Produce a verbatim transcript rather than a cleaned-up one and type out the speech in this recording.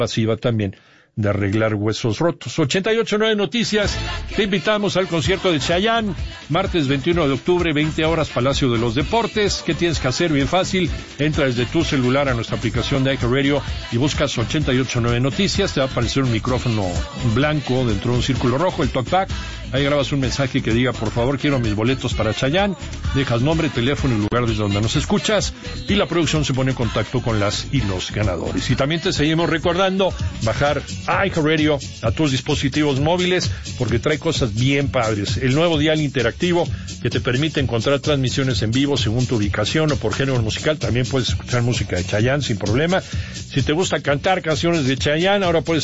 pasiva también de arreglar huesos rotos. ochenta y ocho punto nueve Noticias, te invitamos al concierto de Chayanne, martes veintiuno de octubre, veinte horas, Palacio de los Deportes. ¿Qué tienes que hacer? Bien fácil, entra desde tu celular a nuestra aplicación de iHeartRadio y buscas ochenta y ocho punto nueve Noticias, te va a aparecer un micrófono blanco dentro de un círculo rojo, el talkback. Ahí grabas un mensaje que diga, por favor, quiero mis boletos para Chayanne, dejas nombre, teléfono y lugar desde donde nos escuchas, y la producción se pone en contacto con las y los ganadores. Y también te seguimos recordando bajar iHeartRadio a tus dispositivos móviles, porque trae cosas bien padres. El nuevo dial interactivo que te permite encontrar transmisiones en vivo según tu ubicación o por género musical. También puedes escuchar música de Chayanne sin problema. Si te gusta cantar canciones de Chayanne, ahora puedes